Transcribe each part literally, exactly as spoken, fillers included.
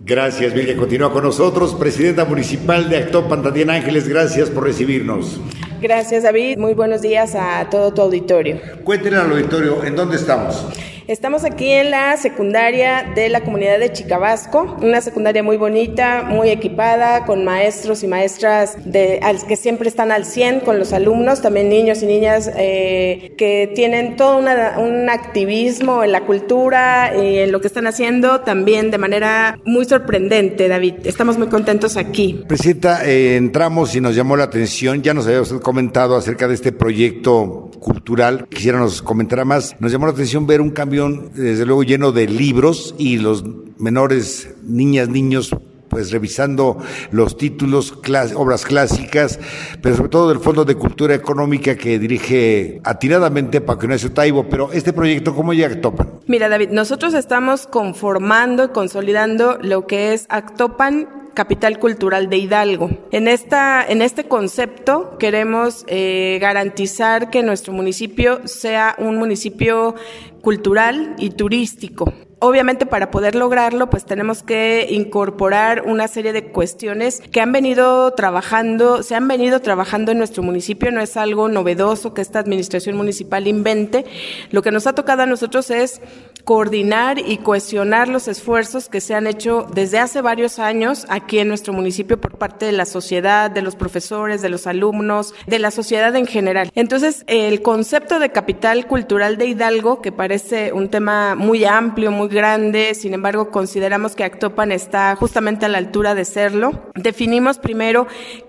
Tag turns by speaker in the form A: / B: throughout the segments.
A: Gracias, Vilga. Continúa con nosotros, presidenta municipal de Actopan, Tatiana Ángeles, gracias por recibirnos.
B: Gracias, David. Muy buenos días a todo tu auditorio.
A: Cuéntenle al auditorio, ¿en dónde estamos?
B: Estamos aquí en la secundaria de la comunidad de Chicabasco, una secundaria muy bonita, muy equipada, con maestros y maestras de, al, que siempre están al cien con los alumnos, también niños y niñas eh, que tienen todo una, un activismo en la cultura y en lo que están haciendo también de manera muy sorprendente, David. Estamos muy contentos aquí.
A: Presidenta, eh, entramos y nos llamó la atención, ya nos había usted comentado acerca de este proyecto cultural, quisiera nos comentara más, nos llamó la atención ver un cambio desde luego lleno de libros y los menores, niñas, niños, pues revisando los títulos, clas- obras clásicas, pero sobre todo del Fondo de Cultura Económica que dirige atinadamente Paco Ignacio Taibo. Pero este proyecto, ¿cómo llega a Actopan?
B: Mira, David, nosotros estamos conformando y consolidando lo que es Actopan, capital cultural de Hidalgo. En esta, en este concepto queremos eh, garantizar que nuestro municipio sea un municipio cultural y turístico. Obviamente, para poder lograrlo, pues tenemos que incorporar una serie de cuestiones que han venido trabajando, se han venido trabajando en nuestro municipio. No es algo novedoso que esta administración municipal invente. Lo que nos ha tocado a nosotros es coordinar y cohesionar los esfuerzos que se han hecho desde hace varios años aquí en nuestro municipio por parte de la sociedad, de los profesores, de los alumnos, de la sociedad en general. Entonces, el concepto de capital cultural de Hidalgo, que parece un tema muy amplio, muy grande, sin embargo consideramos que Actopan está justamente a la altura de serlo. Definimos primero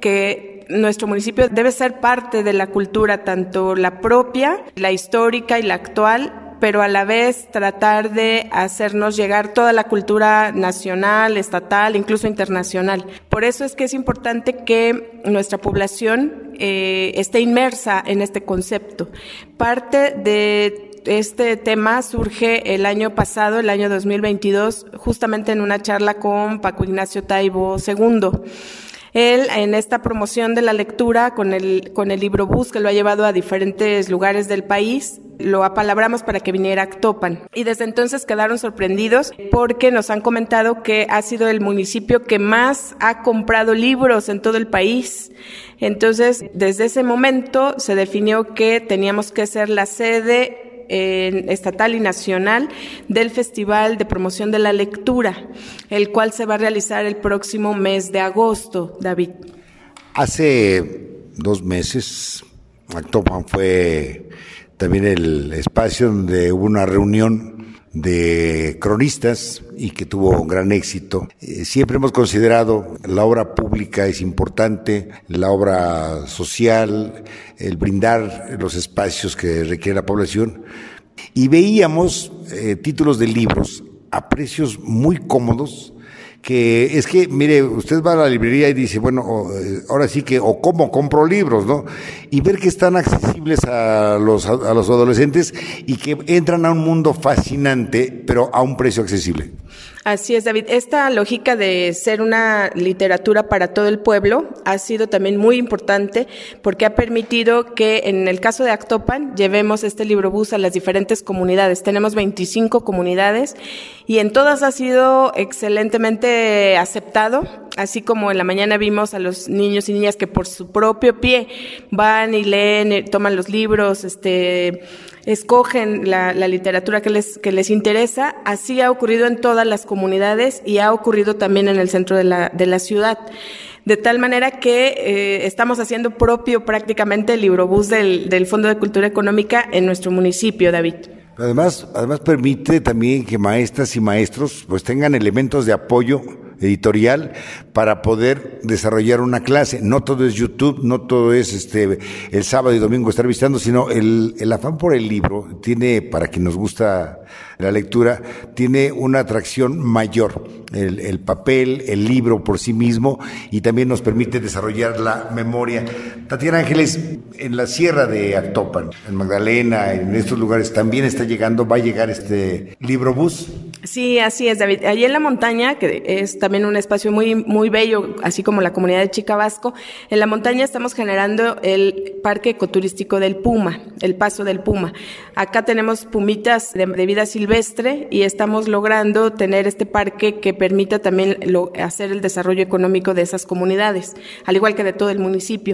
B: que nuestro municipio debe ser parte de la cultura, tanto la propia, la histórica y la actual, pero a la vez tratar de hacernos llegar toda la cultura nacional, estatal, incluso internacional. Por eso es que es importante que nuestra población eh, esté inmersa en este concepto. Parte de este tema surge el año pasado, el año dos mil veintidós, justamente en una charla con Paco Ignacio Taibo segundo. Él, en esta promoción de la lectura con el, con el libro bus, que lo ha llevado a diferentes lugares del país, lo apalabramos para que viniera a Actopan. Y desde entonces quedaron sorprendidos porque nos han comentado que ha sido el municipio que más ha comprado libros en todo el país. Entonces, desde ese momento se definió que teníamos que ser la sede Eh, estatal y nacional del Festival de Promoción de la Lectura, el cual se va a realizar el próximo mes de agosto, David.
A: Hace dos meses, Actopan fue también el espacio donde hubo una reunión de cronistas y que tuvo gran éxito. Eh, siempre hemos considerado la obra pública es importante, la obra social, el brindar los espacios que requiere la población, y veíamos eh, títulos de libros a precios muy cómodos, que es que, mire, usted va a la librería y dice, bueno, ahora sí que, o cómo compro libros, ¿no? Y ver que están accesibles a los, a los adolescentes y que entran a un mundo fascinante, pero a un precio accesible.
B: Así es, David. Esta lógica de ser una literatura para todo el pueblo ha sido también muy importante porque ha permitido que en el caso de Actopan llevemos este librobús a las diferentes comunidades. Tenemos veinticinco comunidades y en todas ha sido excelentemente aceptado, así como en la mañana vimos a los niños y niñas que por su propio pie van y leen, toman los libros, este... escogen la, la literatura que les, que les interesa. Así ha ocurrido en todas las comunidades y ha ocurrido también en el centro de la, de la ciudad. De tal manera que eh, estamos haciendo propio prácticamente el librobús del, del Fondo de Cultura Económica en nuestro municipio, David.
A: Además, además permite también que maestras y maestros pues tengan elementos de apoyo editorial para poder desarrollar una clase. No todo es YouTube, no todo es este el sábado y domingo estar visitando, sino el, el afán por el libro tiene, para quien nos gusta la lectura, tiene una atracción mayor. El, el papel, el libro por sí mismo, y también nos permite desarrollar la memoria. Tatiana Ángeles, en la sierra de Actopan, en Magdalena, en estos lugares, también está llegando, va a llegar este librobús.
B: Sí, así es, David. Allí en la montaña, que es también un espacio muy, muy bello, así como la comunidad de Chicabasco, en la montaña estamos generando el parque ecoturístico del Puma, el Paso del Puma. Acá tenemos pumitas de, de vida silvestre y estamos logrando tener este parque que permita también lo, hacer el desarrollo económico de esas comunidades, al igual que de todo el municipio.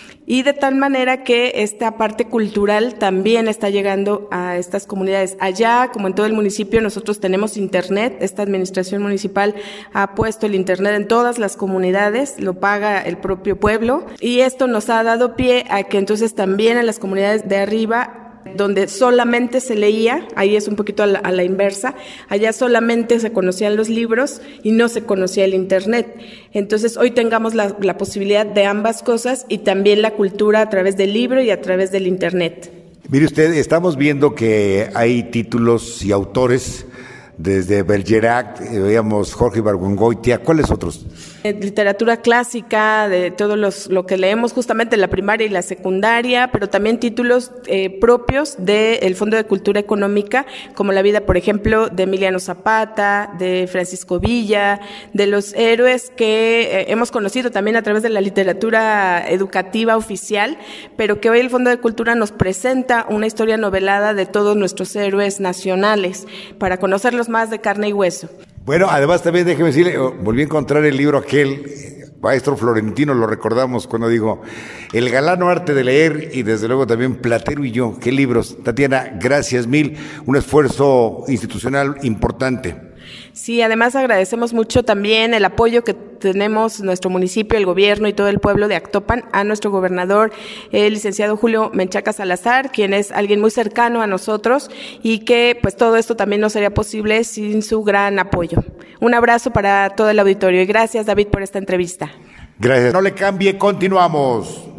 B: Y de tal manera que esta parte cultural también está llegando a estas comunidades. Allá, como en todo el municipio, nosotros tenemos internet. Esta administración municipal ha puesto el internet en todas las comunidades, lo paga el propio pueblo. Y esto nos ha dado pie a que entonces también en las comunidades de arriba, donde solamente se leía, ahí es un poquito a la, a la inversa, allá solamente se conocían los libros y no se conocía el internet. Entonces hoy tengamos la, la posibilidad de ambas cosas y también la cultura a través del libro y a través del internet.
A: Mire usted, estamos viendo que hay títulos y autores desde Bergerac, eh, veíamos Jorge Ibargüengoitia, ¿cuáles otros?
B: Eh, literatura clásica, de todos los lo que leemos justamente en la primaria y la secundaria, pero también títulos eh, propios del Fondo de Cultura Económica, como la vida, por ejemplo, de Emiliano Zapata, de Francisco Villa, de los héroes que eh, hemos conocido también a través de la literatura educativa oficial, pero que hoy el Fondo de Cultura nos presenta una historia novelada de todos nuestros héroes nacionales, para conocerlos más de carne y hueso.
A: Bueno, además también déjeme decirle, volví a encontrar el libro aquel, maestro Florentino, lo recordamos cuando dijo, El galano arte de leer, y desde luego también Platero y yo. ¿Qué libros? Tatiana, gracias mil, un esfuerzo institucional importante.
B: Sí, además agradecemos mucho también el apoyo que tenemos nuestro municipio, el gobierno y todo el pueblo de Actopan a nuestro gobernador, el licenciado Julio Menchaca Salazar, quien es alguien muy cercano a nosotros y que pues todo esto también no sería posible sin su gran apoyo. Un abrazo para todo el auditorio y gracias, David, por esta entrevista.
A: Gracias. No le cambie, continuamos.